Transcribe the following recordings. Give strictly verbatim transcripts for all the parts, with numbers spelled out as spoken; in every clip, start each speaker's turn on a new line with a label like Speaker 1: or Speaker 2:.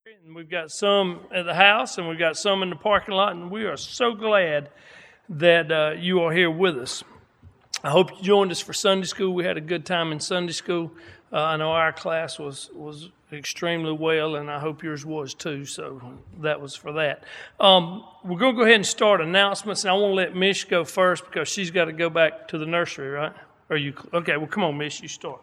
Speaker 1: And we've got some at the house, and we've got some in the parking lot, and we are so glad that uh, you are here with us. I hope you joined us for Sunday school. We had a good time in Sunday school. Uh, I know our class was, was extremely well, and I hope yours was too, so that was for that. Um, we're going to go ahead and start announcements, and I want to let Mish go first because she's got to go back to the nursery, right? Are you okay? Well, come on, Mish, you start.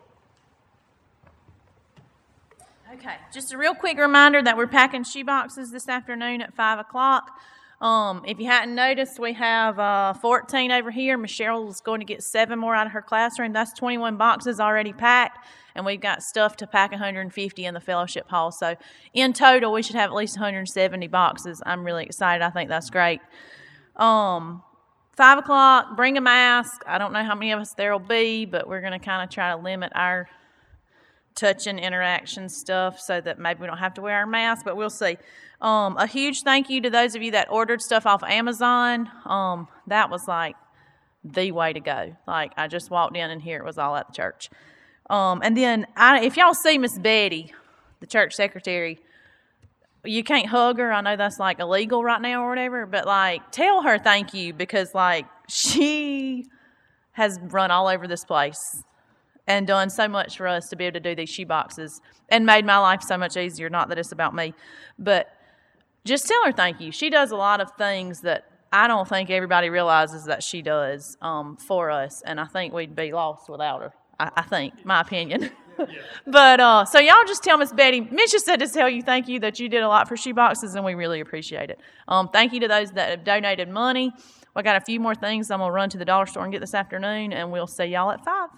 Speaker 2: Okay, just a real quick reminder that we're packing shoe boxes this afternoon at five o'clock. Um, if you hadn't noticed, we have uh, fourteen over here. Michelle is going to get seven more out of her classroom. That's twenty-one boxes already packed, and we've got stuff to pack one hundred fifty in the fellowship hall. So in total, we should have at least one hundred seventy boxes. I'm really excited. I think that's great. Um, five o'clock, bring a mask. I don't know how many of us there will be, but we're going to kind of try to limit our touch and interaction stuff so that maybe we don't have to wear our mask, but we'll see. Um, a huge thank you to those of you that ordered stuff off Amazon. Um, that was like the way to go. Like I just walked in and here it was all at the church. Um, and then I, if y'all see Miss Betty, the church secretary, you can't hug her. I know that's like illegal right now or whatever, but like tell her thank you because like she has run all over this place and done so much for us to be able to do these shoe boxes and made my life so much easier. Not that it's about me, but just tell her thank you. She does a lot of things that I don't think everybody realizes that she does um, for us, and I think we'd be lost without her. I, I think, my opinion. Yeah. But, uh, so y'all just tell Miss Betty, Mitch just said to tell you thank you that you did a lot for shoe boxes, and we really appreciate it. Um, thank you to those that have donated money. We got a few more things I'm going to run to the dollar store and get this afternoon, and we'll see y'all at five.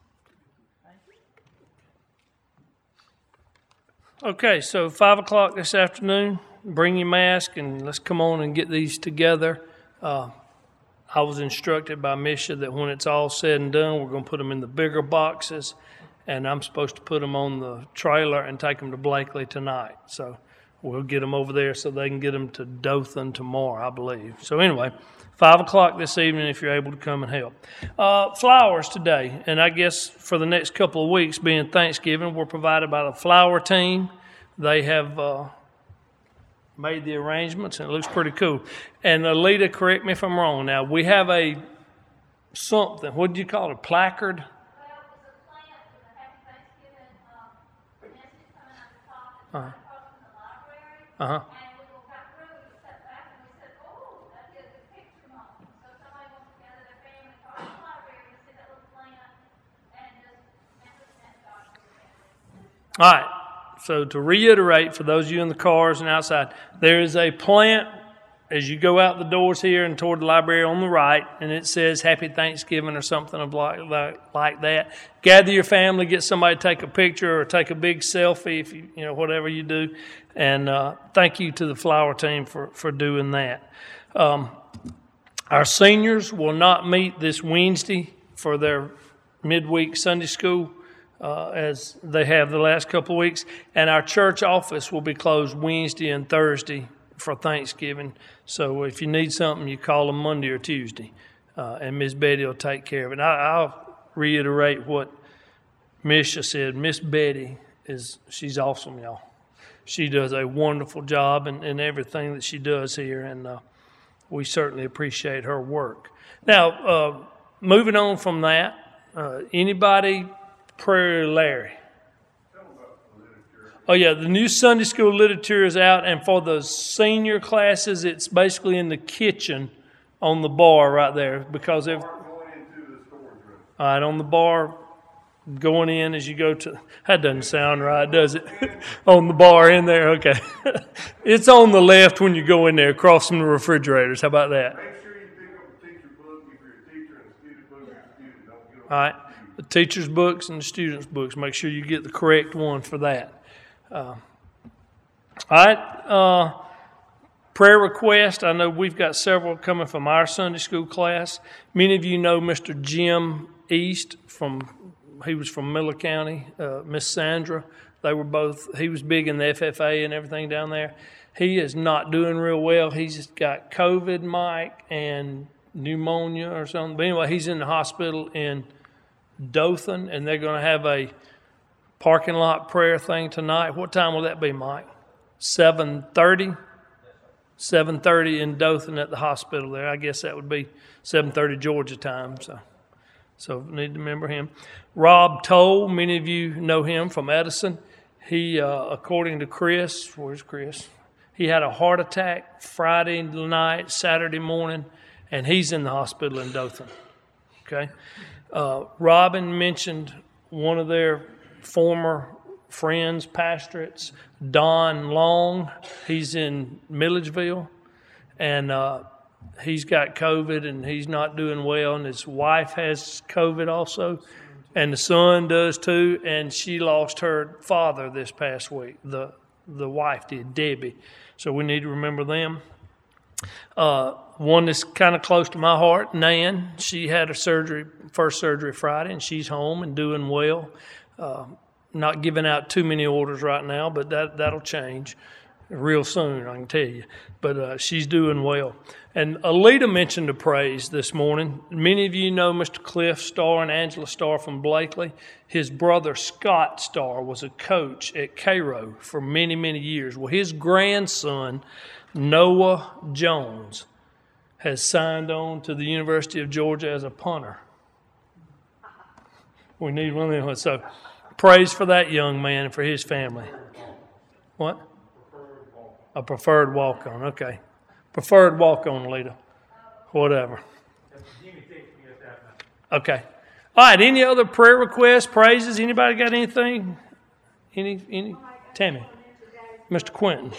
Speaker 1: Okay, so five o'clock this afternoon, bring your mask and let's come on and get these together. Uh, I was instructed by Misha that when it's all said and done, we're going to put them in the bigger boxes, and I'm supposed to put them on the trailer and take them to Blakely tonight. So we'll get them over there so they can get them to Dothan tomorrow, I believe. So anyway, five o'clock this evening if you're able to come and help. Uh, flowers today, and I guess for the next couple of weeks, being Thanksgiving, we're provided by the flower team. They have uh, made the arrangements, and it looks pretty cool. And Alita, correct me if I'm wrong. Now, we have a something. What do you call it? A placard?
Speaker 3: Well, it's a plant with a Happy Thanksgiving um, message coming out the top. It's uh-huh. across from the library.
Speaker 1: Uh-huh.
Speaker 3: And we got through, we stepped back, and we said, oh, that is a picture moment. So somebody wants to gather their family across the library to see that little plant and just snap it and start with it.
Speaker 1: All right. So to reiterate, for those of you in the cars and outside, there is a plant as you go out the doors here and toward the library on the right, and it says Happy Thanksgiving or something of like, like, like that. Gather your family, get somebody to take a picture or take a big selfie, if you, you know, whatever you do. And uh, thank you to the flower team for, for doing that. Um, our seniors will not meet this Wednesday for their midweek Sunday school. Uh, as they have the last couple of weeks. And our church office will be closed Wednesday and Thursday for Thanksgiving. So if you need something, you call them Monday or Tuesday. Uh, and Miss Betty will take care of it. I, I'll reiterate what Misha said. Miss Betty, is she's awesome, y'all. She does a wonderful job in, in everything that she does here. And uh, we certainly appreciate her work. Now, uh, moving on from that, uh, anybody... Prairie Larry. Oh, yeah, the new Sunday school literature is out, and for the senior classes, it's basically in the kitchen on the bar right there. Because if, all right, on the bar going in as you go to, that doesn't sound right, does it? On the bar in there, okay. It's on the left when you go in there, across from the refrigerators. How about that?
Speaker 4: Make sure you pick up a teacher book if you're a teacher, and a student book if you're a student. Don't get them.
Speaker 1: All right. The teacher's books and the student's books. Make sure you get the correct one for that. Uh, all right. Uh, prayer request. I know we've got several coming from our Sunday school class. Many of you know Mister Jim East from, he was from Miller County. Uh, Miss Sandra, they were both, he was big in the F F A and everything down there. He is not doing real well. He's got COVID, Mike, and pneumonia or something. But anyway, he's in the hospital in Dothan, and they're going to have a parking lot prayer thing tonight. What time will that be, Mike? seven thirty. seven thirty in Dothan at the hospital there. I guess that would be seven thirty Georgia time. So, so need to remember him. Rob Toll, many of you know him from Edison. He, uh, according to Chris, where's Chris? He had a heart attack Friday night, Saturday morning, and he's in the hospital in Dothan. Okay. Uh, Robin mentioned one of their former friends, pastorates, Don Long. He's in Milledgeville, and uh, he's got COVID, and he's not doing well, and his wife has COVID also, and the son does too, and she lost her father this past week. The the wife did, Debbie. So we need to remember them. Uh, one that's kind of close to my heart, Nan. She had her surgery, first surgery Friday, and she's home and doing well. Uh, not giving out too many orders right now, but that, that'll change real soon, I can tell you. But uh, she's doing well. And Alita mentioned a praise this morning. Many of you know Mister Cliff Starr and Angela Starr from Blakely. His brother Scott Starr was a coach at Cairo for many, many years. Well, his grandson, Noah Jones, has signed on to the University of Georgia as a punter. We need one of them. So praise for that young man and for his family. What? A preferred walk-on. Okay. Preferred walk-on, Alita. Whatever. Okay. All right. Any other prayer requests, praises? Anybody got anything? Any? Any? Tammy. Mister Quentin.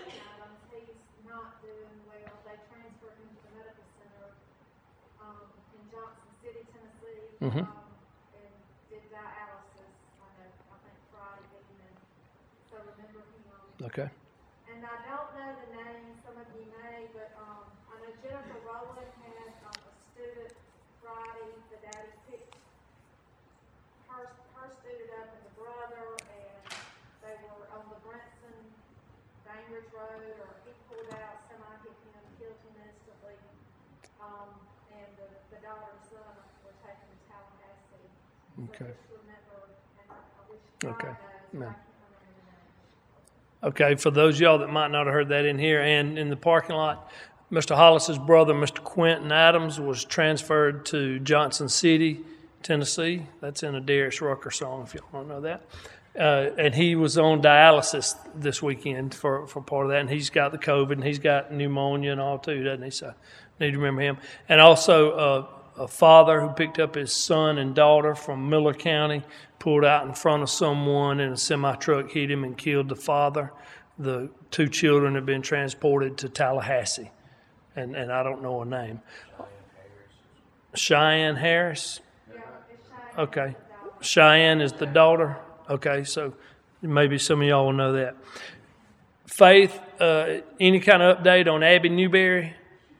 Speaker 1: Mm-hmm.
Speaker 5: Um, and did dialysis on a, I think Friday evening. So remember him.
Speaker 1: Okay.
Speaker 5: And I don't know the name, some of you may, but um, I know Jennifer Rowland had um, a student Friday. The daddy picked her, her student up and the brother, and they were on the Brinson Bainbridge Road, or he pulled out, semi hit him, killed him instantly. Um, and the, the daughter and son were taken to Tallahassee. So
Speaker 1: Okay.
Speaker 5: just remember, and I, I wish God
Speaker 1: Okay.
Speaker 5: knows,
Speaker 1: No.
Speaker 5: I can't remember the name.
Speaker 1: Okay, for those of y'all that might not have heard that in here and in the parking lot, Mister Hollis's brother, Mister Quentin Adams, was transferred to Johnson City, Tennessee. That's in a Darius Rucker song, if y'all don't know that. Uh, and he was on dialysis this weekend for, for part of that, and he's got the COVID, and he's got pneumonia and all too, doesn't he? So need to remember him. And also uh, a father who picked up his son and daughter from Miller County, pulled out in front of someone, and a semi-truck hit him and killed the father. The two children have been transported to Tallahassee, and, and I don't know her name. Cheyenne Harris?
Speaker 5: Yeah, it's Cheyenne.
Speaker 1: Okay. Cheyenne is the daughter? Okay, so maybe some of y'all will know that. Faith, uh, any kind of update on Abby Newberry?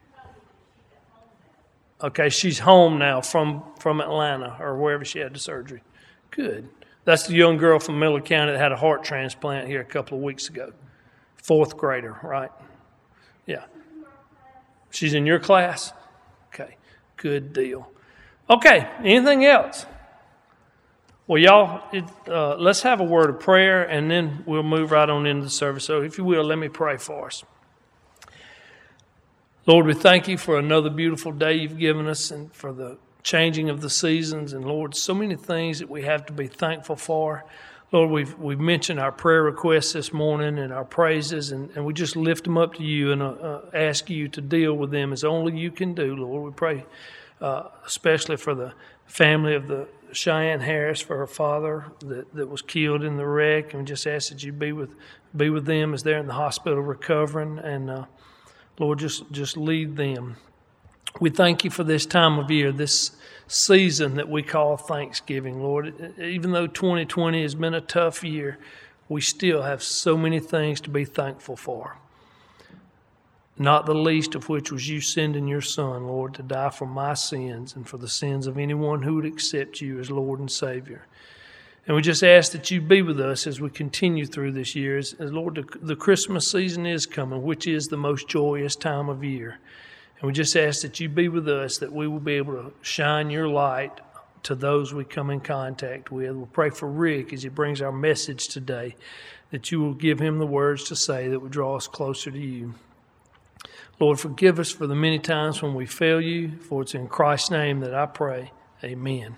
Speaker 1: Okay, she's home now from, from Atlanta or wherever she had the surgery. Good. That's the young girl from Miller County that had a heart transplant here a couple of weeks ago. Fourth grader, right? Yeah. She's in your class? Okay, good deal. Okay, anything else? Well, y'all, it, uh, let's have a word of prayer, and then we'll move right on into the service. So if you will, let me pray for us. Lord, we thank you for another beautiful day you've given us and for the changing of the seasons. And, Lord, so many things that we have to be thankful for. Lord, we've we've mentioned our prayer requests this morning and our praises, and, and we just lift them up to you and uh, uh, ask you to deal with them as only you can do, Lord. We pray uh, especially for the family of the Cheyenne Harris, for her father that, that was killed in the wreck, and we just ask that you be with be with them as they're in the hospital recovering, and uh, Lord, just just lead them. We thank you for this time of year, this season that we call Thanksgiving, Lord. Even though twenty twenty has been a tough year, we still have so many things to be thankful for. Not the least of which was you sending your Son, Lord, to die for my sins and for the sins of anyone who would accept you as Lord and Savior. And we just ask that you be with us as we continue through this year. As, as Lord, the, the Christmas season is coming, which is the most joyous time of year. And we just ask that you be with us, that we will be able to shine your light to those we come in contact with. We'll pray for Rick as he brings our message today, that you will give him the words to say that will draw us closer to you. Lord, forgive us for the many times when we fail you, for it's in Christ's name that I pray. Amen.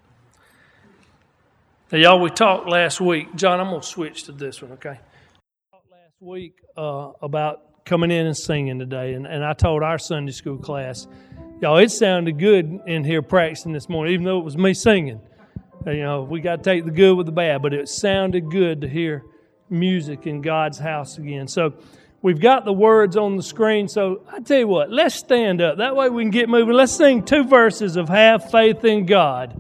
Speaker 1: Now, y'all, we talked last week. John, I'm going to switch to this one, okay? We talked last week uh, about coming in and singing today, and, and I told our Sunday school class, y'all, it sounded good in here practicing this morning, even though it was me singing. You know, we got to take the good with the bad, but it sounded good to hear music in God's house again. So we've got the words on the screen, so I tell you what, let's stand up. That way we can get moving. Let's sing two verses of Have Faith in God.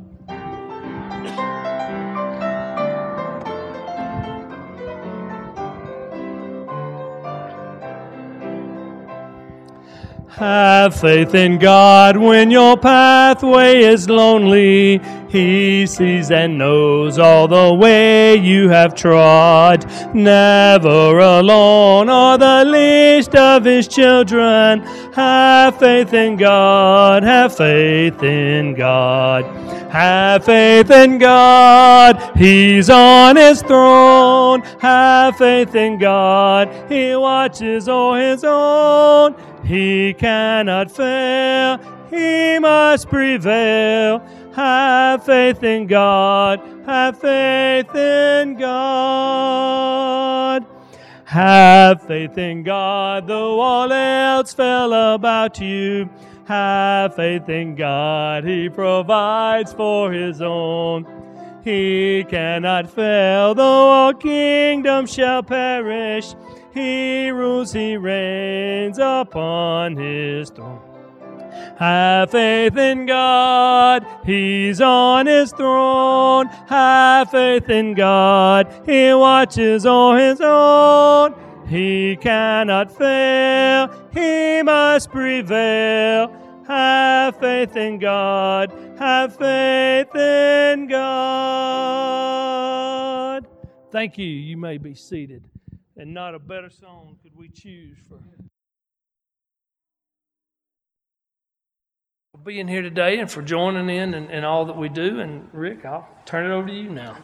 Speaker 1: Have faith in God when your pathway is lonely. He sees and knows all the way you have trod. Never alone or the least of His children. Have faith in God. Have faith in God. Have faith in God. He's on His throne. Have faith in God. He watches o'er His own. He cannot fail, He must prevail. Have faith in God, have faith in God. Have faith in God, though all else fell about you. Have faith in God, He provides for His own. He cannot fail, though all kingdoms shall perish. He rules, He reigns upon His throne. Have faith in God, He's on His throne. Have faith in God, He watches o'er His own. He cannot fail, He must prevail. Have faith in God, have faith in God. Thank you. You may be seated. And not a better song could we choose for being here today and for joining in and, and all that we do. And Rick, I'll turn it over to you now.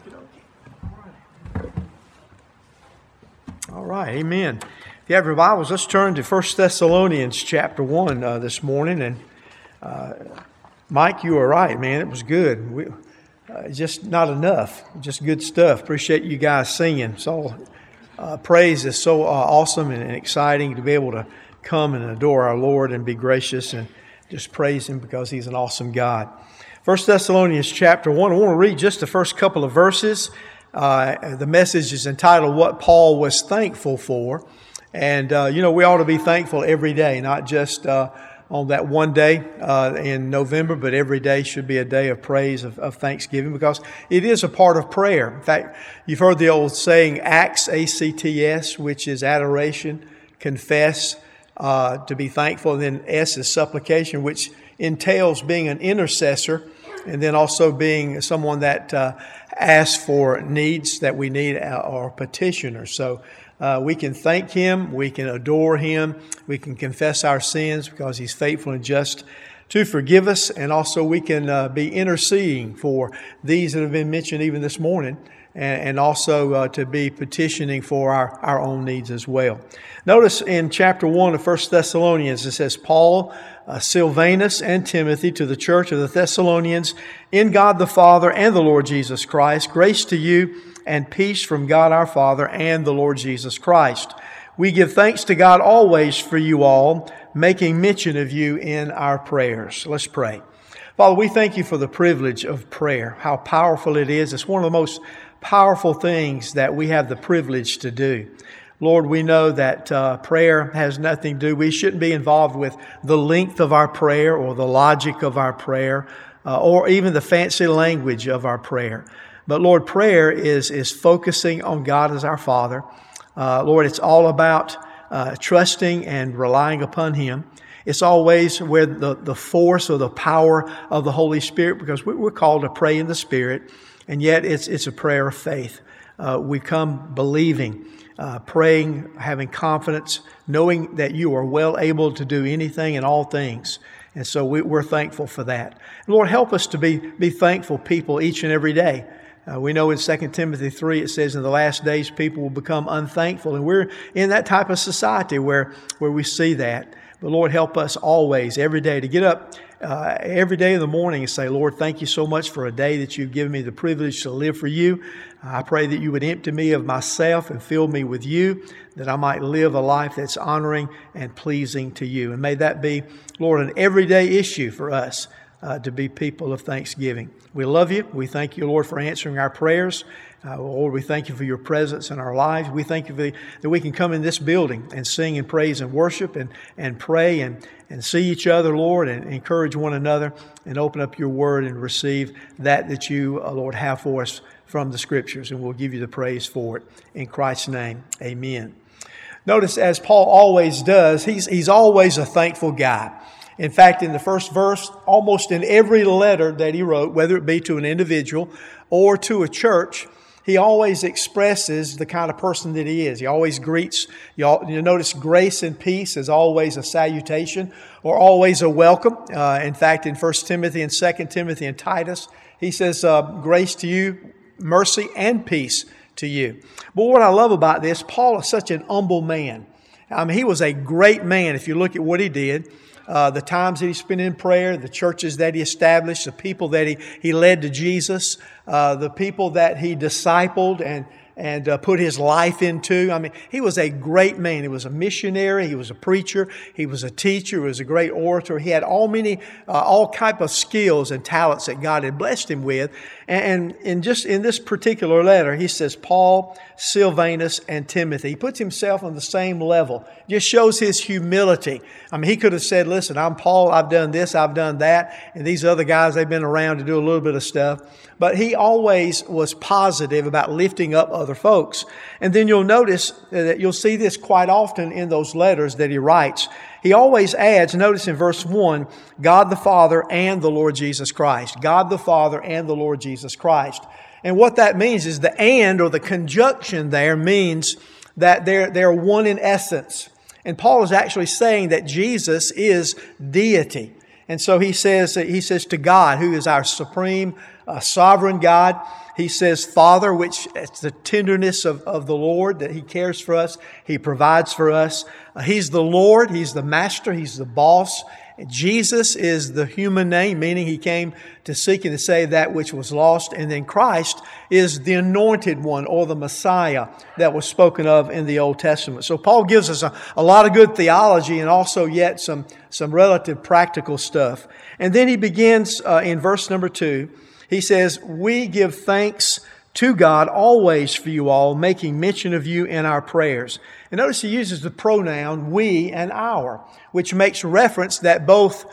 Speaker 6: All right, amen. If you have your Bibles, let's turn to First Thessalonians chapter one uh, this morning. And uh, Mike, you were right, man. It was good. We, uh, just not enough. Just good stuff. Appreciate you guys singing. So. Uh, praise is so uh, awesome and, and exciting to be able to come and adore our Lord and be gracious and just praise Him because He's an awesome God. First Thessalonians chapter one, I want to read just the first couple of verses. Uh, the message is entitled, What Paul Was Thankful For. And, uh, you know, we ought to be thankful every day, not just uh, on that one day uh, in November, but every day should be a day of praise, of, of thanksgiving, because it is a part of prayer. In fact, you've heard the old saying, acts, A C T S, which is adoration, confess, uh, to be thankful, and then S is supplication, which entails being an intercessor, and then also being someone that uh, asks for needs that we need or petitioners. So Uh, we can thank Him, we can adore Him, we can confess our sins because He's faithful and just to forgive us, and also we can uh, be interceding for these that have been mentioned even this morning, and, and also uh, to be petitioning for our, our own needs as well. Notice in chapter one of First Thessalonians, it says, Paul, uh, Silvanus, and Timothy to the church of the Thessalonians, in God the Father and the Lord Jesus Christ, grace to you and peace from God our Father and the Lord Jesus Christ. We give thanks to God always for you all, making mention of you in our prayers. Let's pray. Father, we thank you for the privilege of prayer, how powerful it is. It's one of the most powerful things that we have the privilege to do. Lord, we know that uh, prayer has nothing to do. We shouldn't be involved with the length of our prayer or the logic of our prayer uh, or even the fancy language of our prayer. But Lord, prayer is is focusing on God as our Father. Uh, Lord, it's all about uh, trusting and relying upon Him. It's always where the, the force or the power of the Holy Spirit, because we, we're called to pray in the Spirit, and yet it's it's a prayer of faith. Uh, we come believing, uh, praying, having confidence, knowing that you are well able to do anything and all things. And so we, we're thankful for that. Lord, help us to be, be thankful people each and every day. Uh, we know in Second Timothy three, it says in the last days people will become unthankful. And we're in that type of society where, where we see that. But Lord, help us always, every day, to get up uh, every day in the morning and say, Lord, thank you so much for a day that you've given me the privilege to live for you. I pray that you would empty me of myself and fill me with you, that I might live a life that's honoring and pleasing to you. And may that be, Lord, an everyday issue for us uh, to be people of thanksgiving. We love you. We thank you, Lord, for answering our prayers. Uh, Lord, we thank you for your presence in our lives. We thank you for the, that we can come in this building and sing and praise and worship and, and pray and, and see each other, Lord, and encourage one another and open up your word and receive that that you, uh, Lord, have for us from the Scriptures. And we'll give you the praise for it. In Christ's name, amen. Notice, as Paul always does, he's, he's always a thankful guy. In fact, in the first verse, almost in every letter that he wrote, whether it be to an individual or to a church, he always expresses the kind of person that he is. He always greets. You notice grace and peace is always a salutation or always a welcome. Uh, in fact, in First Timothy and Second Timothy and Titus, he says, uh, grace to you, mercy and peace to you. But what I love about this, Paul is such an humble man. I mean, he was a great man if you look at what he did. Uh, the times that he spent in prayer, the churches that he established, the people that he, he led to Jesus, uh, the people that he discipled and and uh, put his life into. I mean, he was a great man. He was a missionary. He was a preacher. He was a teacher. He was a great orator. He had all many, uh, all type of skills and talents that God had blessed him with. And, and in just in this particular letter, he says, Paul, Silvanus, and Timothy. He puts himself on the same level. Just shows his humility. I mean, he could have said, listen, I'm Paul. I've done this. I've done that. And these other guys, they've been around to do a little bit of stuff. But he always was positive about lifting up other folks. And then you'll notice that you'll see this quite often in those letters that he writes. He always adds, notice in verse one, God the Father and the Lord Jesus Christ. God the Father and the Lord Jesus Christ. And what that means is the and or the conjunction there means that they're, they're one in essence. And Paul is actually saying that Jesus is deity. And so he says, he says to God, who is our supreme uh, sovereign God, he says Father, which it's the tenderness of, of the Lord, that He cares for us. He provides for us. Uh, he's the Lord. He's the Master. He's the boss. Jesus is the human name, meaning He came to seek and to save that which was lost. And then Christ is the anointed one or the Messiah that was spoken of in the Old Testament. So Paul gives us a, a lot of good theology and also yet some, some relative practical stuff. And then he begins uh, in verse number two. He says, we give thanks to God always for you all, making mention of you in our prayers. And notice he uses the pronoun we and our, which makes reference that both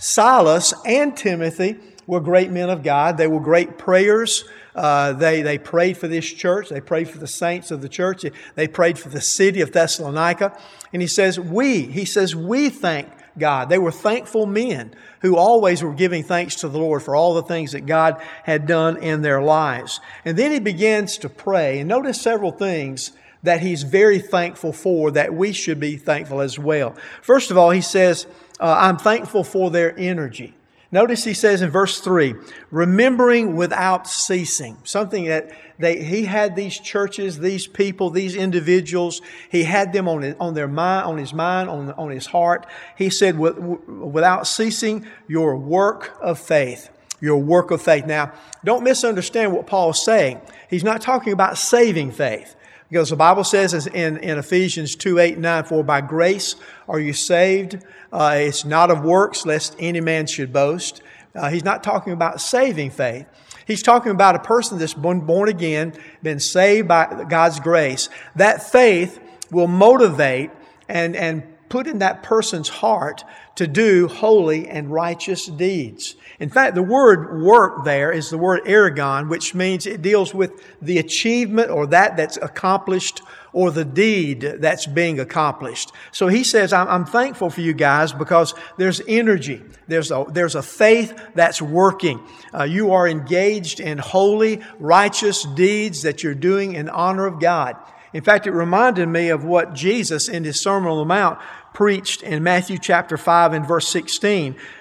Speaker 6: Silas and Timothy were great men of God. They were great prayers. Uh, they, they prayed for this church. They prayed for the saints of the church. They prayed for the city of Thessalonica. And he says, we, he says, we thank God. They were thankful men who always were giving thanks to the Lord for all the things that God had done in their lives. And then he begins to pray. And notice several things that he's very thankful for that we should be thankful as well. First of all, he says, uh, I'm thankful for their energy. Notice he says in verse three, remembering without ceasing. Something that they, he had these churches, these people, these individuals. He had them on his, on their mind, on his mind, on, on his heart. He said, without ceasing your work of faith. Your work of faith. Now, don't misunderstand what Paul is saying. He's not talking about saving faith. Because the Bible says in, in Ephesians two, eight, nine, for by grace are you saved. Uh, it's not of works, lest any man should boast. Uh, he's not talking about saving faith. He's talking about a person that's been born again, been saved by God's grace. That faith will motivate and, and put in that person's heart to do holy and righteous deeds. In fact, the word work there is the word ergon, which means it deals with the achievement or that that's accomplished or the deed that's being accomplished. So he says, I'm, I'm thankful for you guys because there's energy. There's a, there's a faith that's working. Uh, you are engaged in holy, righteous deeds that you're doing in honor of God. In fact, it reminded me of what Jesus in His Sermon on the Mount preached in Matthew chapter five and verse sixteen,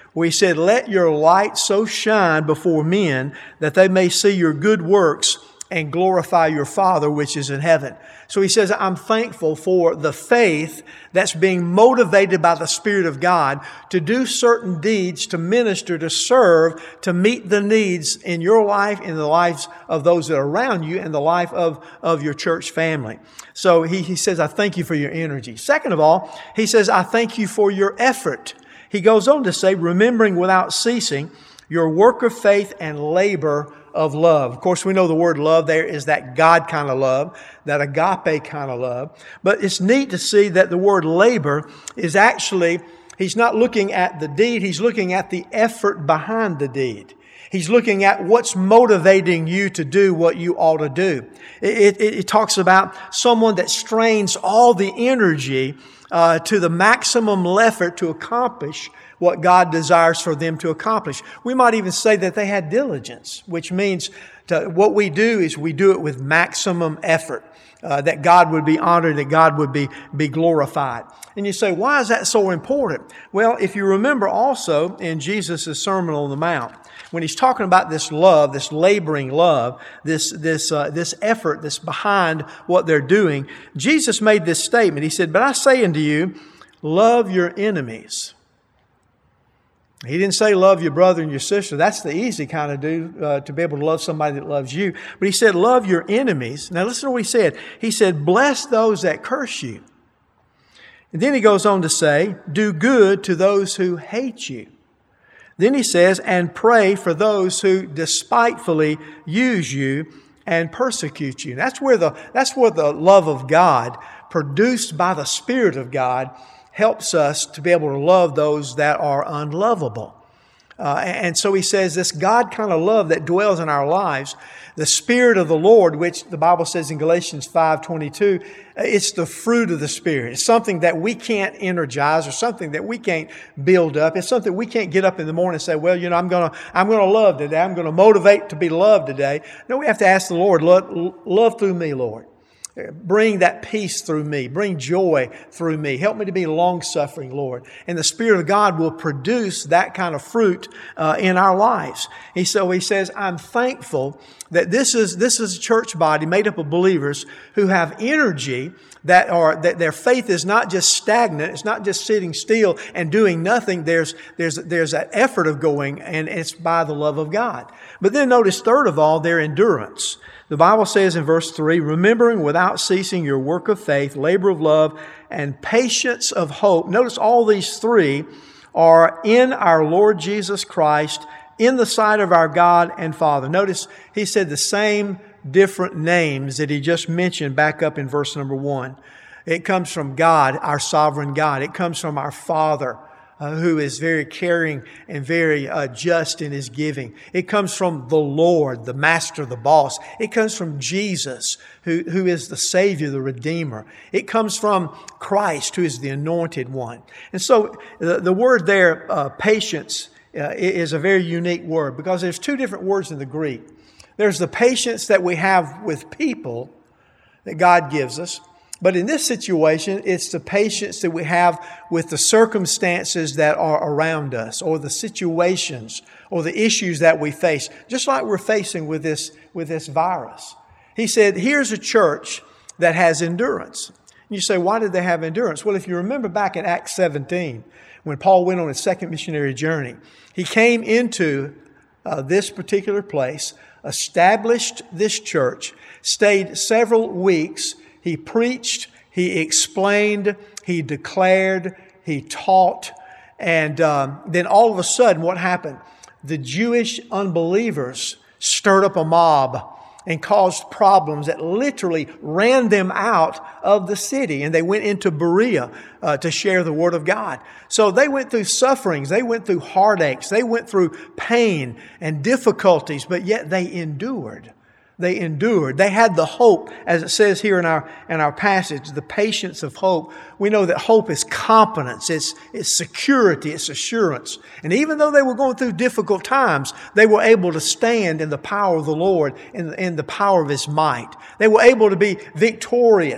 Speaker 6: where he said, let your light so shine before men that they may see your good works and glorify your Father which is in heaven. So he says, I'm thankful for the faith that's being motivated by the Spirit of God to do certain deeds, to minister, to serve, to meet the needs in your life, in the lives of those that are around you, and the life of, of your church family. So he, he says, I thank you for your energy. Second of all, he says, I thank you for your effort. He goes on to say, remembering without ceasing your work of faith and labor of love. Of course, we know the word love there is that God kind of love, that agape kind of love. But it's neat to see that the word labor is actually, he's not looking at the deed, he's looking at the effort behind the deed. He's looking at what's motivating you to do what you ought to do. It, it, it talks about someone that strains all the energy uh, to the maximum effort to accomplish what God desires for them to accomplish. We might even say that they had diligence, which means to, what we do is we do it with maximum effort, uh, that God would be honored, that God would be, be glorified. And you say, why is that so important? Well, if you remember also in Jesus' Sermon on the Mount, when he's talking about this love, this laboring love, this, this, uh, this effort that's behind what they're doing, Jesus made this statement. He said, but I say unto you, love your enemies. He didn't say love your brother and your sister. That's the easy kind of do, uh, to be able to love somebody that loves you. But he said, love your enemies. Now listen to what he said. He said, bless those that curse you. And then he goes on to say, do good to those who hate you. Then he says, and pray for those who despitefully use you and persecute you. That's where the, that's where the love of God, produced by the Spirit of God, helps us to be able to love those that are unlovable. Uh, and so he says this God kind of love that dwells in our lives, the Spirit of the Lord, which the Bible says in Galatians five twenty-two, it's the fruit of the Spirit. It's something that we can't energize or something that we can't build up. It's something we can't get up in the morning and say, well, you know, I'm going to I'm going to love today. I'm going to motivate to be loved today. No, we have to ask the Lord, love, love through me, Lord. Bring that peace through me. Bring joy through me. Help me to be long-suffering, Lord. And the Spirit of God will produce that kind of fruit uh, in our lives. He, so he says, I'm thankful that this is this is a church body made up of believers who have energy, that are that their faith is not just stagnant. It's not just sitting still and doing nothing. There's there's there's that effort of going, and it's by the love of God. But then notice, third of all, their endurance. The Bible says in verse three, remembering without ceasing your work of faith, labor of love, and patience of hope. Notice all these three are in our Lord Jesus Christ, in the sight of our God and Father. Notice he said the same different names that he just mentioned back up in verse number one. It comes from God, our sovereign God. It comes from our Father, Uh, who is very caring and very uh, just in his giving. It comes from the Lord, the Master, the boss. It comes from Jesus, who, who is the Savior, the Redeemer. It comes from Christ, who is the Anointed One. And so the, the word there, uh, patience, uh, is a very unique word because there's two different words in the Greek. There's the patience that we have with people that God gives us. But in this situation, it's the patience that we have with the circumstances that are around us, or the situations, or the issues that we face, just like we're facing with this, with this virus. He said, here's a church that has endurance. And you say, why did they have endurance? Well, if you remember back in Acts seventeen, when Paul went on his second missionary journey, he came into uh, this particular place, established this church, stayed several weeks. He preached, he explained, he declared, he taught, and um, then all of a sudden, what happened? The Jewish unbelievers stirred up a mob and caused problems that literally ran them out of the city, and they went into Berea uh, to share the Word of God. So they went through sufferings, they went through heartaches, they went through pain and difficulties, but yet they endured. They endured. They had the hope, as it says here in our in our passage, the patience of hope. We know that hope is confidence, it's, it's security, it's assurance. And even though they were going through difficult times, they were able to stand in the power of the Lord, in, in the power of His might. They were able to be victorious.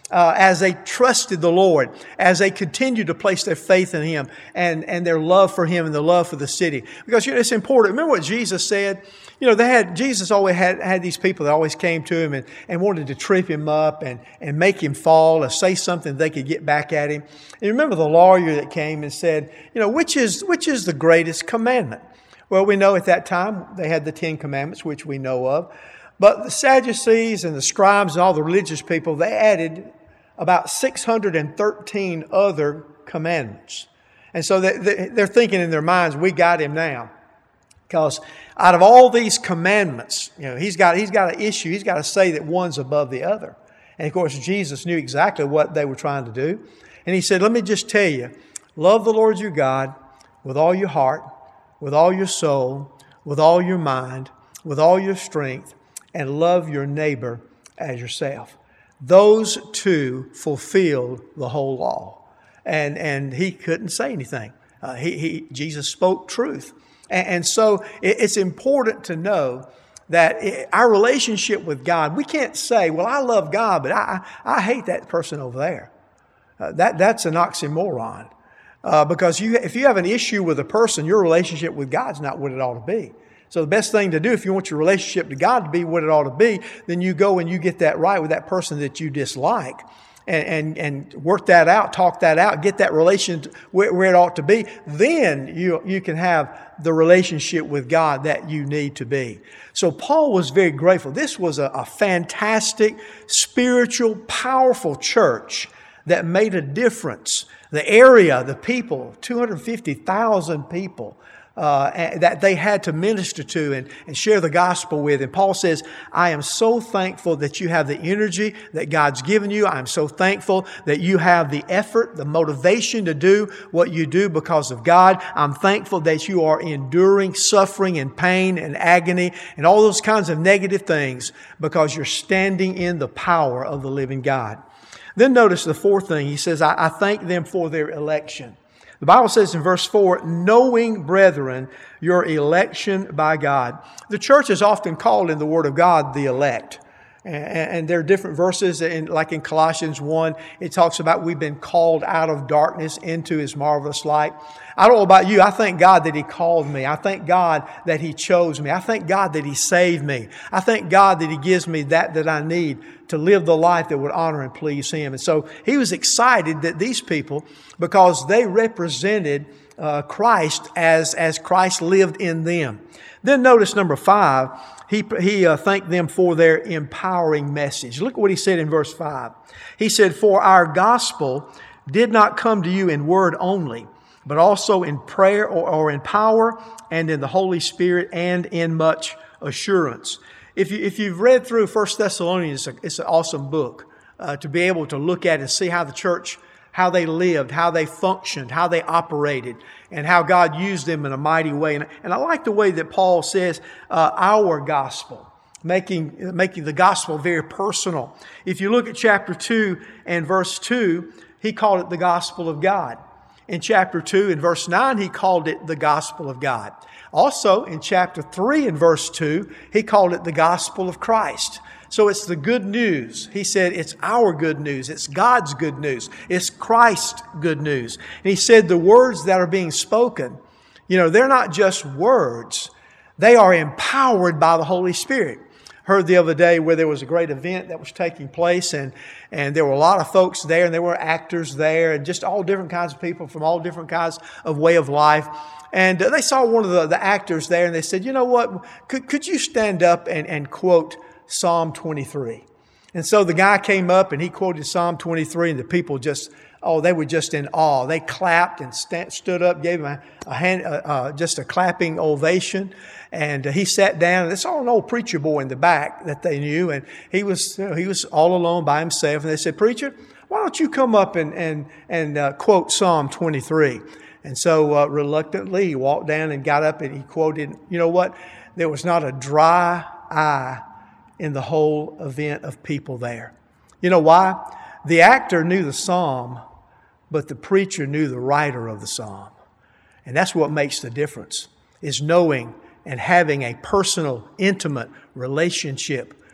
Speaker 6: uh, as they trusted the Lord, as they continued to place their faith in Him and, and their love for Him and the love for the city. Because, you know, it's important. Remember what Jesus said? You know, they had, Jesus always had, had these people that always came to Him and, and wanted to trip Him up and, and make Him fall or say something they could get back at Him. And remember the lawyer that came and said, you know, which is, which is the greatest commandment? Well, we know at that time they had the Ten Commandments, which we know of. But the Sadducees and the scribes and all the religious people, they added about six hundred thirteen other commandments. And so they, they're thinking in their minds, we got Him now. Because out of all these commandments, you know, he's got, he's got an issue. He's got to say that one's above the other. And of course, Jesus knew exactly what they were trying to do. And He said, let me just tell you, love the Lord your God with all your heart, with all your soul, with all your mind, with all your strength, and love your neighbor as yourself. Those two fulfilled the whole law. And, and He couldn't say anything. Uh, he, he, Jesus spoke truth. And, and so it, it's important to know that it, our relationship with God, we can't say, well, I love God, but I, I hate that person over there. Uh, that, that's an oxymoron. Uh, because you, if you have an issue with a person, your relationship with God's not what it ought to be. So the best thing to do, if you want your relationship to God to be what it ought to be, then you go and you get that right with that person that you dislike. And, and, and work that out, talk that out, get that relation where, where it ought to be. Then you, you can have the relationship with God that you need to be. So Paul was very grateful. This was a, a fantastic, spiritual, powerful church that made a difference. The area, the people, two hundred fifty thousand people, Uh, that they had to minister to and, and share the gospel with. And Paul says, I am so thankful that you have the energy that God's given you. I'm so thankful that you have the effort, the motivation to do what you do because of God. I'm thankful that you are enduring suffering and pain and agony and all those kinds of negative things because you're standing in the power of the living God. Then notice the fourth thing. He says, I, I thank them for their election. The Bible says in verse four, knowing, brethren, your election by God. The church is often called in the Word of God the elect. And, and there are different verses, in, like in Colossians one, it talks about we've been called out of darkness into His marvelous light. I don't know about you. I thank God that He called me. I thank God that He chose me. I thank God that He saved me. I thank God that He gives me that that I need to live the life that would honor and please Him. And so he was excited that these people, because they represented uh, Christ as, as Christ lived in them. Then notice number five, he, he uh, thanked them for their empowering message. Look what he said in verse five. He said, for our gospel did not come to you in word only, but also in prayer or, or in power and in the Holy Spirit and in much assurance. If, you, if you've read through First Thessalonians, it's, a, it's an awesome book uh, to be able to look at and see how the church, how they lived, how they functioned, how they operated, and how God used them in a mighty way. And, and I like the way that Paul says, uh, our gospel, making, making the gospel very personal. If you look at chapter two and verse two, he called it the gospel of God. In chapter two and verse nine, he called it the gospel of God. Also, in chapter three and verse two, he called it the gospel of Christ. So it's the good news. He said it's our good news. It's God's good news. It's Christ's good news. And he said the words that are being spoken, you know, they're not just words. They are empowered by the Holy Spirit. Heard the other day where there was a great event that was taking place, and, and there were a lot of folks there, and there were actors there, and just all different kinds of people from all different kinds of way of life. And they saw one of the, the actors there, and they said, you know what, could, could you stand up and, and quote Psalm twenty-three? And so the guy came up and he quoted Psalm twenty-three, and the people just, oh, they were just in awe. They clapped and st- stood up, gave him a, a hand, uh, uh, just a clapping ovation. And uh, he sat down, and they saw an old preacher boy in the back that they knew, and he was you know, he was all alone by himself. And they said, preacher, why don't you come up and and and uh, quote Psalm twenty-three? And so uh, reluctantly, he walked down and got up and he quoted. You know what? There was not a dry eye in the whole event of people there. You know why? The actor knew the psalm, but the preacher knew the writer of the psalm. And that's what makes the difference, is knowing and having a personal, intimate relationship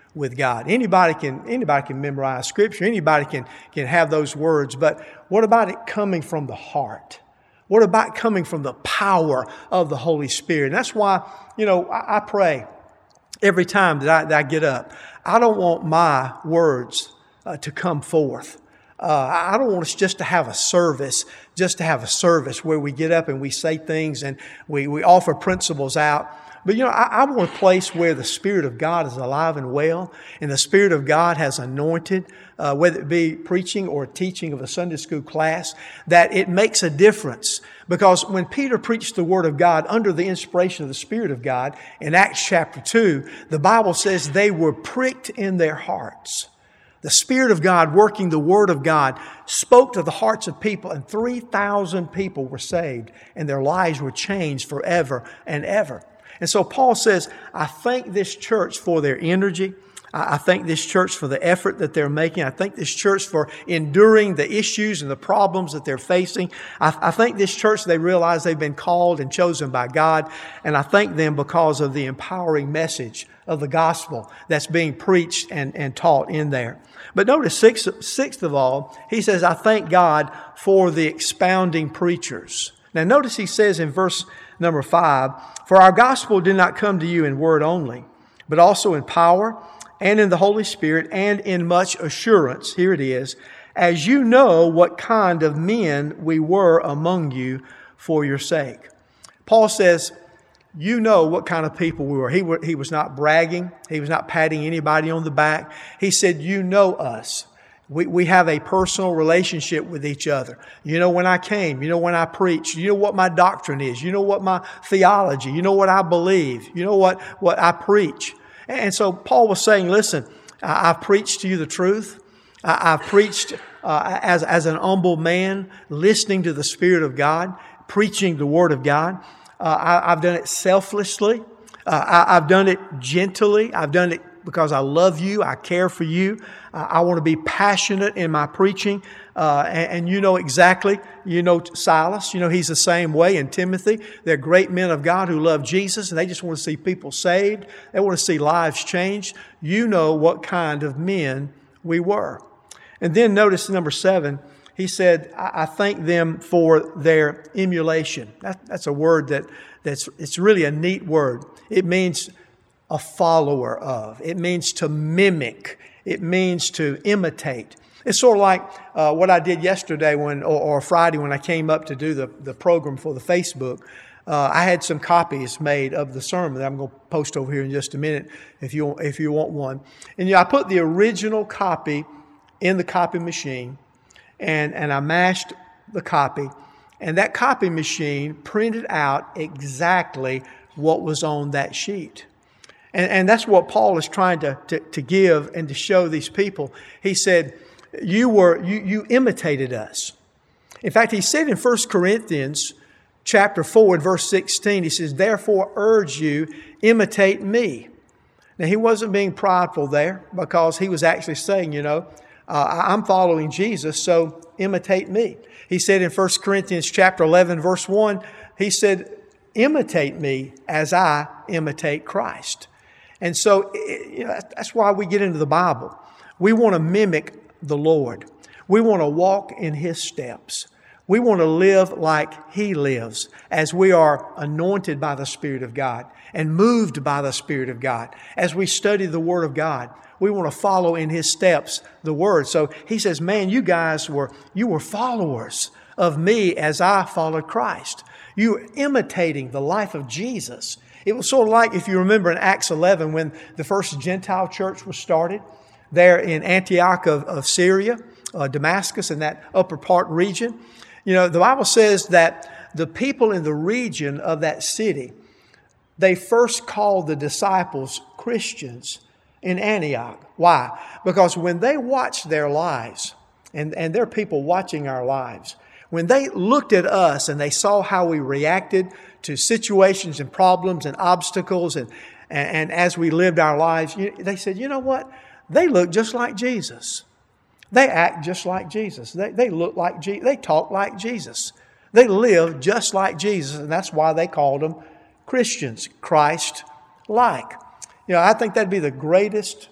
Speaker 6: with God. Anybody can anybody can memorize Scripture. Anybody can can have those words. But what about it coming from the heart? What about coming from the power of the Holy Spirit? And that's why, you know, I, I pray every time that I, that I get up. I don't want my words uh, to come forth. Uh, I don't want us just to have a service, just to have a service where we get up and we say things and we, we offer principles out. But, you know, I, I want a place where the Spirit of God is alive and well, and the Spirit of God has anointed, uh, whether it be preaching or teaching of a Sunday school class, that it makes a difference. Because when Peter preached the Word of God under the inspiration of the Spirit of God in Acts chapter two, the Bible says they were pricked in their hearts. The Spirit of God, working the Word of God, spoke to the hearts of people, and three thousand people were saved, and their lives were changed forever and ever. And so Paul says, I thank this church for their energy. I thank this church for the effort that they're making. I thank this church for enduring the issues and the problems that they're facing. I, I thank this church, they realize they've been called and chosen by God. And I thank them because of the empowering message of the gospel that's being preached and, and taught in there. But notice, sixth, sixth of all, he says, I thank God for the expounding preachers. Now notice he says in verse number five, for our gospel did not come to you in word only, but also in power and in the Holy Spirit and in much assurance. Here it is, as you know what kind of men we were among you for your sake. Paul says, you know what kind of people we were. He, were, he was not bragging. He was not patting anybody on the back. He said, you know us. We, we have a personal relationship with each other. You know when I came. You know when I preached. You know what my doctrine is. You know what my theology. You know what I believe. You know what, what I preach. And so Paul was saying, listen, I've preached to you the truth. I've preached uh, as, as an humble man, listening to the Spirit of God, preaching the Word of God. Uh, I, I've done it selflessly. Uh, I, I've done it gently. I've done it because I love you. I care for you. Uh, I want to be passionate in my preaching. Uh, and, and you know exactly, you know Silas, you know he's the same way, and Timothy. They're great men of God who love Jesus, and they just want to see people saved. They want to see lives changed. You know what kind of men we were. And then notice number seven, he said, I, I thank them for their emulation. That, that's a word that that's it's really a neat word. It means a follower of. It means to mimic. It means to imitate. It's sort of like uh, what I did yesterday when, or, or Friday when I came up to do the, the program for the Facebook. Uh, I had some copies made of the sermon that I'm going to post over here in just a minute if you if you want one. And you know, I put the original copy in the copy machine, and, and I mashed the copy, and that copy machine printed out exactly what was on that sheet. And, and that's what Paul is trying to, to, to give and to show these people. He said, you were you, you imitated us. In fact, he said in First Corinthians chapter four and verse sixteen, he says, therefore urge you, imitate me. Now, he wasn't being prideful there because he was actually saying, you know, uh, I'm following Jesus, so imitate me. He said in First Corinthians chapter eleven, verse one, he said, imitate me as I imitate Christ. And so you know, that's why we get into the Bible. We want to mimic the Lord. We want to walk in His steps. We want to live like He lives as we are anointed by the Spirit of God and moved by the Spirit of God. As we study the Word of God, we want to follow in His steps the Word. So he says, man, you guys were, you were followers of me as I followed Christ. You were imitating the life of Jesus. It was sort of like, if you remember in Acts eleven, when the first Gentile church was started there in Antioch of, of Syria, uh, Damascus, in that upper part region. You know, the Bible says that the people in the region of that city, they first called the disciples Christians in Antioch. Why? Because when they watched their lives, and, and there are people watching our lives, when they looked at us and they saw how we reacted to situations and problems and obstacles, and, and, and as we lived our lives, you, they said, you know what? They look just like Jesus. They act just like Jesus. They, they look like Jesus. They talk like Jesus. They live just like Jesus, and that's why they called them Christians, Christ-like. You know, I think that'd be the greatest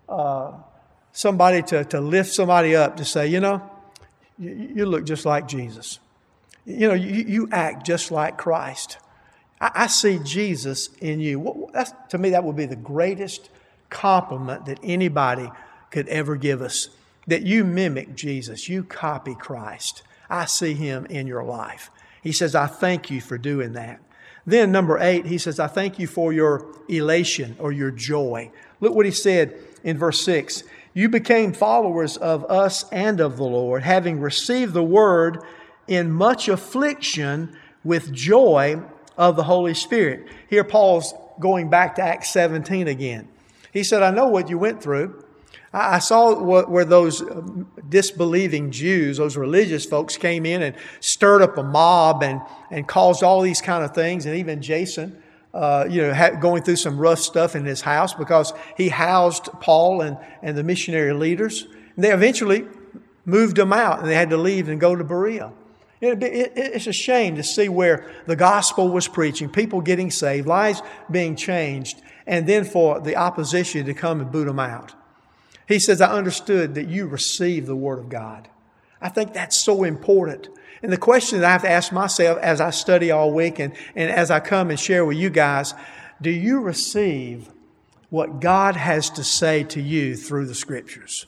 Speaker 6: uh, somebody to, to lift somebody up to say, you know, you, you look just like Jesus. You know, you, you act just like Christ. I, I see Jesus in you. What, that's, to me, that would be the greatest compliment that anybody could ever give us. That you mimic Jesus. You copy Christ. I see Him in your life. He says, I thank you for doing that. Then number eight, he says, I thank you for your elation or your joy. Look what he said in verse six. You became followers of us and of the Lord, having received the word in much affliction with joy of the Holy Spirit. Here Paul's going back to Acts seventeen again. He said, I know what you went through. I saw where those disbelieving Jews, those religious folks came in and stirred up a mob and, and caused all these kind of things. And even Jason, uh, you know, had, going through some rough stuff in his house because he housed Paul and, and the missionary leaders. And they eventually moved them out and they had to leave and go to Berea. It, it, it's a shame to see where the gospel was preaching, people getting saved, lives being changed, and then for the opposition to come and boot them out. He says, I understood that you received the Word of God. I think that's so important. And the question that I have to ask myself as I study all week and, and as I come and share with you guys, do you receive what God has to say to you through the Scriptures?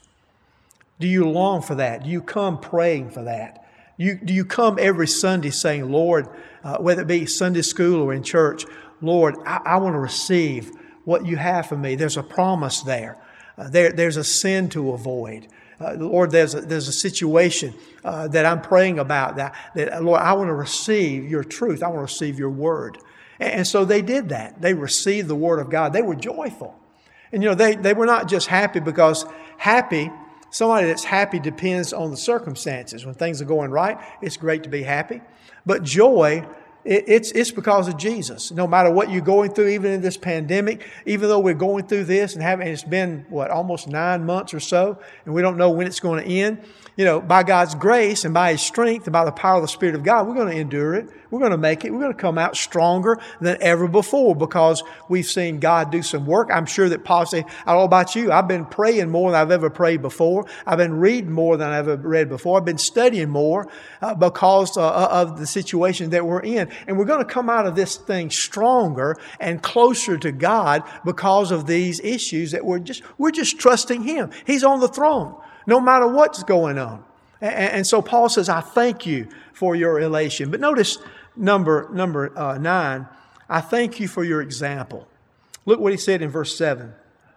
Speaker 6: Do you long for that? Do you come praying for that? You, do you come every Sunday saying, Lord, uh, whether it be Sunday school or in church, Lord, I, I want to receive what you have for me. There's a promise there. Uh, there, there's a sin to avoid. Uh, Lord, there's a, there's a situation uh, that I'm praying about that, that, Lord, I want to receive your truth. I want to receive your word. And, and so they did that. They received the word of God. They were joyful. And, you know, they, they were not just happy because happy, somebody that's happy depends on the circumstances. When things are going right, it's great to be happy. But joy, It's it's because of Jesus. No matter what you're going through, even in this pandemic, even though we're going through this and having it's been what almost nine months or so, and we don't know when it's going to end. You know, by God's grace and by His strength and by the power of the Spirit of God, we're going to endure it. We're going to make it. We're going to come out stronger than ever before because we've seen God do some work. I'm sure that Paul said, I don't know about you. I've been praying more than I've ever prayed before. I've been reading more than I've ever read before. I've been studying more uh, because uh, of the situation that we're in. And we're going to come out of this thing stronger and closer to God because of these issues that we're just, we're just trusting Him. He's on the throne, no matter what's going on. And, and so Paul says, I thank you for your elation. But notice number, number uh, nine, I thank you for your example. Look what he said in verse seven.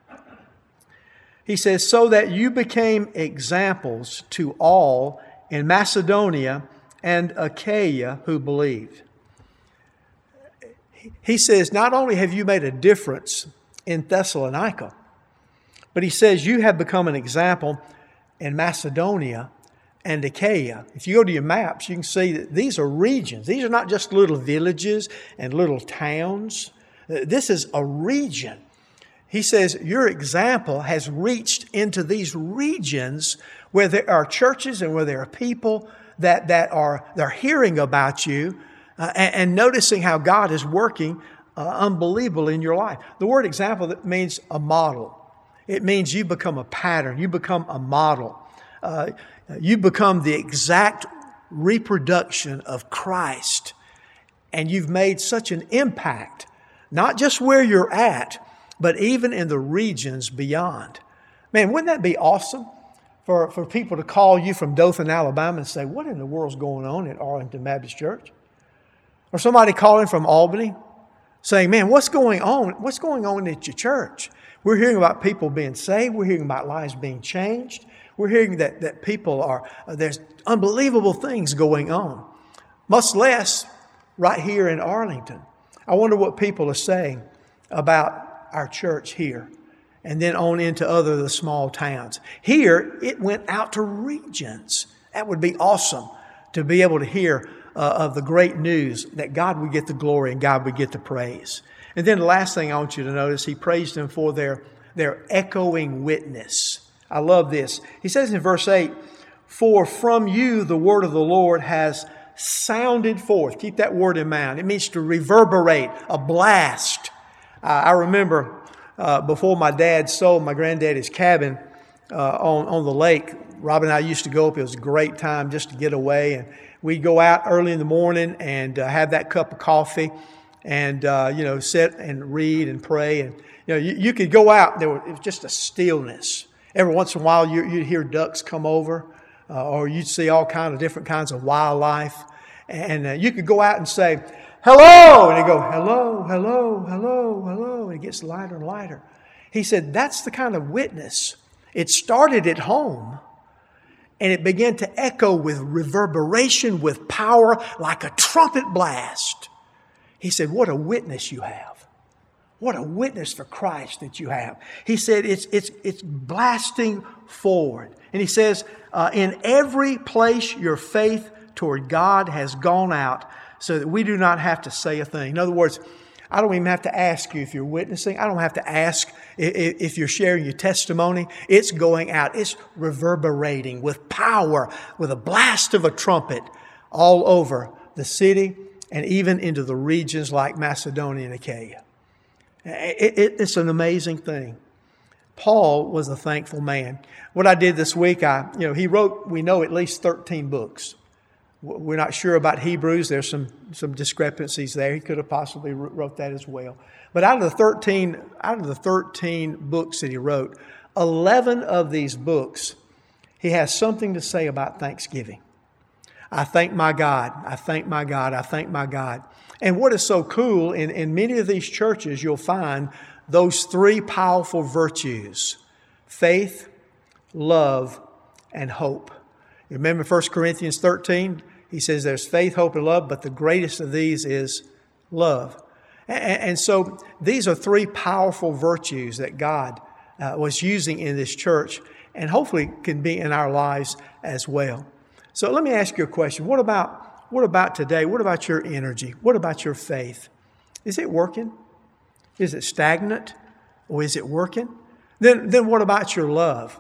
Speaker 6: He says, so that you became examples to all in Macedonia and Achaia who believed. He says, not only have you made a difference in Thessalonica, but he says you have become an example in Macedonia and Achaia. If you go to your maps, you can see that these are regions. These are not just little villages and little towns. This is a region. He says your example has reached into these regions where there are churches and where there are people that, that are they're hearing about you uh, and, and noticing how God is working uh, unbelievable in your life. The word example that means a model. It means you become a pattern. You become a model. Uh, you become the exact reproduction of Christ. And you've made such an impact, not just where you're at, but even in the regions beyond. Man, wouldn't that be awesome for, for people to call you from Dothan, Alabama and say, what in the world's going on at Arlington Baptist Church? Or somebody calling from Albany saying, man, what's going on? What's going on at your church? We're hearing about people being saved. We're hearing about lives being changed. We're hearing that, that people are, uh, there's unbelievable things going on. Much less right here in Arlington. I wonder what people are saying about our church here and then on into other of the small towns. Here, it went out to regions. That would be awesome to be able to hear uh, of the great news that God would get the glory and God would get the praise. And then the last thing I want you to notice, he praised them for their, their echoing witness. I love this. He says in verse eight, for from you the word of the Lord has sounded forth. Keep that word in mind. It means to reverberate, a blast. Uh, I remember uh, before my dad sold my granddaddy's cabin uh, on, on the lake, Rob and I used to go up. It was a great time just to get away. And we'd go out early in the morning and uh, have that cup of coffee and, uh, you know, sit and read and pray. And, you know, you, you could go out. There was, it was just a stillness. Every once in a while, you, you'd hear ducks come over uh, or you'd see all kinds of different kinds of wildlife. And uh, you could go out and say, hello. And they go, hello, hello, hello, hello. And it gets lighter and lighter. He said, that's the kind of witness. It started at home and it began to echo with reverberation, with power, like a trumpet blast. He said, what a witness you have. What a witness for Christ that you have. He said, it's, it's, it's blasting forward. And he says, uh, in every place your faith toward God has gone out so that we do not have to say a thing. In other words, I don't even have to ask you if you're witnessing. I don't have to ask if you're sharing your testimony. It's going out. It's reverberating with power, with a blast of a trumpet all over the city and even into the regions like Macedonia and Achaia. It, it, it's an amazing thing. Paul was a thankful man. What I did this week, I, you know, he wrote, we know, at least thirteen books. We're not sure about Hebrews. There's some, some discrepancies there. He could have possibly wrote that as well. But out of the thirteen, out of the thirteen books that he wrote, eleven of these books, he has something to say about Thanksgiving. I thank my God. I thank my God. I thank my God. And what is so cool, in, in many of these churches, you'll find those three powerful virtues: faith, love, and hope. You remember First Corinthians thirteen? He says there's faith, hope, and love, but the greatest of these is love. And, and so these are three powerful virtues that God uh, was using in this church and hopefully can be in our lives as well. So let me ask you a question. What about, what about today? What about your energy? What about your faith? Is it working? Is it stagnant? Or is it working? Then, then what about your love?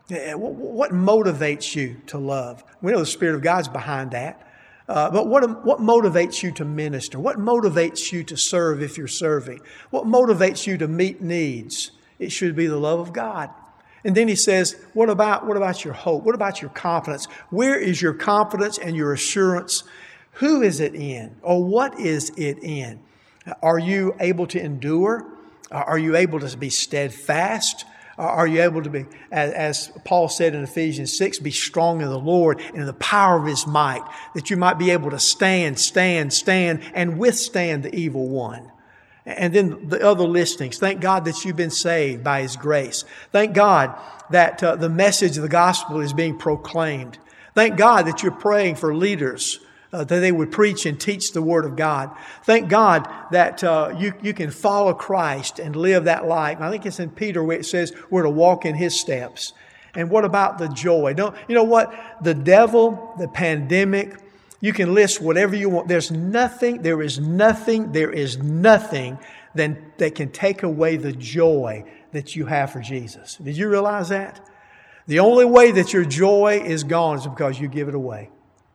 Speaker 6: What motivates you to love? We know the Spirit of God's behind that. Uh, but what, what motivates you to minister? What motivates you to serve if you're serving? What motivates you to meet needs? It should be the love of God. And then he says, what about, what about your hope? What about your confidence? Where is your confidence and your assurance? Who is it in? Or what is it in? Are you able to endure? Are you able to be steadfast? Are you able to be, as Paul said in Ephesians six, be strong in the Lord and in the power of His might, that you might be able to stand, stand, stand, and withstand the evil one. And then the other listings. Thank God that you've been saved by His grace. Thank God that uh, the message of the gospel is being proclaimed. Thank God that you're praying for leaders, Uh, that they would preach and teach the Word of God. Thank God that uh, you, you can follow Christ and live that life. I think it's in Peter where it says we're to walk in His steps. And what about the joy? Don't, you know what? The devil, the pandemic, you can list whatever you want. There's nothing, there is nothing, there is nothing that, that can take away the joy that you have for Jesus. Did you realize that? The only way that your joy is gone is because you give it away.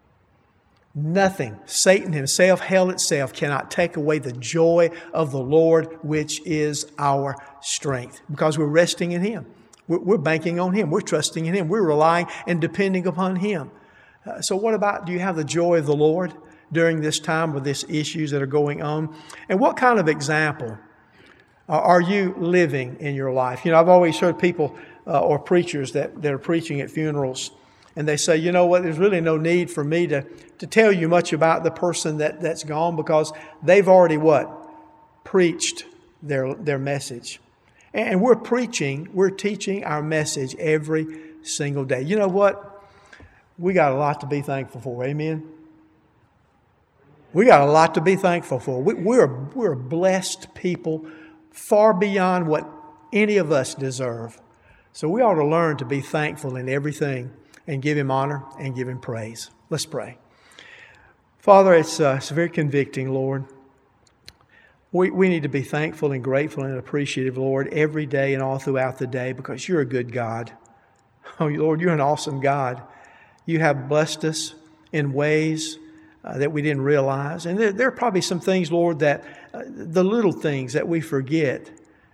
Speaker 6: Nothing, Satan himself, hell itself, cannot take away the joy of the Lord, which is our strength. Because we're resting in Him. We're, we're banking on Him. We're trusting in Him. We're relying and depending upon Him. Uh, so what about, do you have the joy of the Lord during this time with these issues that are going on? And what kind of example uh, are you living in your life? You know, I've always heard people uh, or preachers that, that are preaching at funerals, and they say, you know what, there's really no need for me to, to tell you much about the person that, that's gone because they've already what? Preached their, their message. And we're preaching, we're teaching our message every single day. You know what? We got a lot to be thankful for. Amen? We got a lot to be thankful for. We, we're, we're blessed people far beyond what any of us deserve. So we ought to learn to be thankful in everything and give Him honor and give Him praise. Let's pray. Father, it's, uh, it's very convicting, Lord. We, we need to be thankful and grateful and appreciative, Lord, every day and all throughout the day because You're a good God. Oh, Lord, You're an awesome God. You have blessed us in ways uh, that we didn't realize. And there, there are probably some things, Lord, that uh, the little things that we forget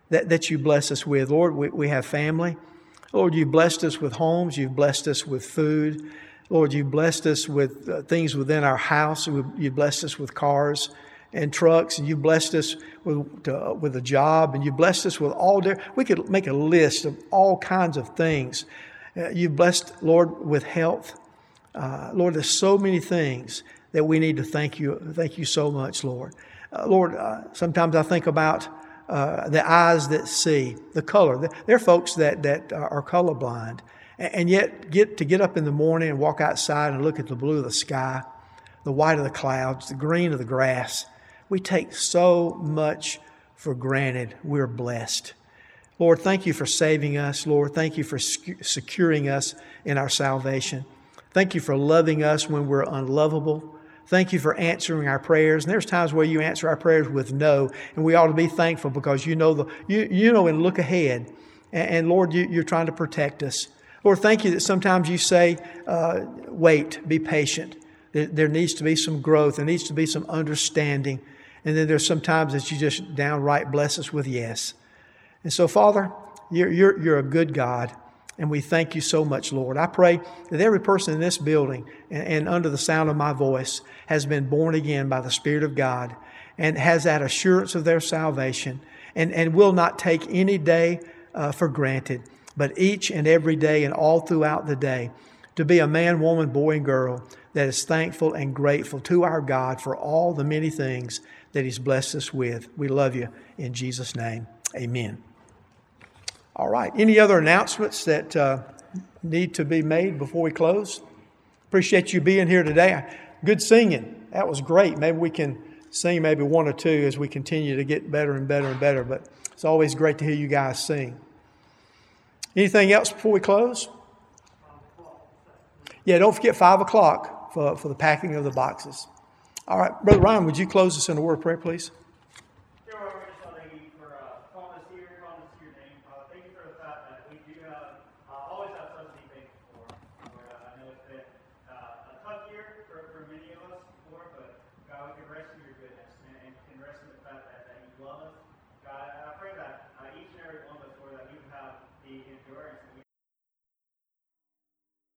Speaker 6: that, that you bless us with. Lord, we, we have family. Lord, you've blessed us with homes. You've blessed us with food. Lord, you've blessed us with uh, things within our house. You've blessed us with cars and trucks, and you blessed us with uh, with a job, and you blessed us with all their, we could make a list of all kinds of things. Uh, you've blessed, Lord, with health. Uh, Lord, there's so many things that we need to thank you. Thank you so much, Lord. Uh, Lord, uh, sometimes I think about uh, the eyes that see, the color. There are folks that, that are colorblind, and yet get to get up in the morning and walk outside and look at the blue of the sky, the white of the clouds, the green of the grass. We take so much for granted. We're blessed. Lord, thank you for saving us. Lord, thank you for securing us in our salvation. Thank you for loving us when we're unlovable. Thank you for answering our prayers. And there's times where you answer our prayers with no, and we ought to be thankful because you know the you you know and look ahead. And, and Lord, you, you're trying to protect us. Lord, thank you that sometimes you say, uh, wait, be patient. There, there needs to be some growth. There needs to be some understanding. And then there's some times that you just downright bless us with yes. And so, Father, you're, you're, you're a good God. And we thank you so much, Lord. I pray that every person in this building and, and under the sound of my voice has been born again by the Spirit of God and has that assurance of their salvation and, and will not take any day uh, for granted, but each and every day and all throughout the day to be a man, woman, boy, and girl that is thankful and grateful to our God for all the many things that He's blessed us with. We love you in Jesus' name. Amen. All right. Any other announcements that uh, need to be made before we close? Appreciate you being here today. Good singing. That was great. Maybe we can sing maybe one or two as we continue to get better and better and better. But it's always great to hear you guys sing. Anything else before we close? Yeah, don't forget five o'clock for, for the packing of the boxes. All right. Brother Ryan, would you close us in a word of prayer, please?
Speaker 7: Love us. God, I pray that uh, each and every one of us, Lord, that we would have the endurance and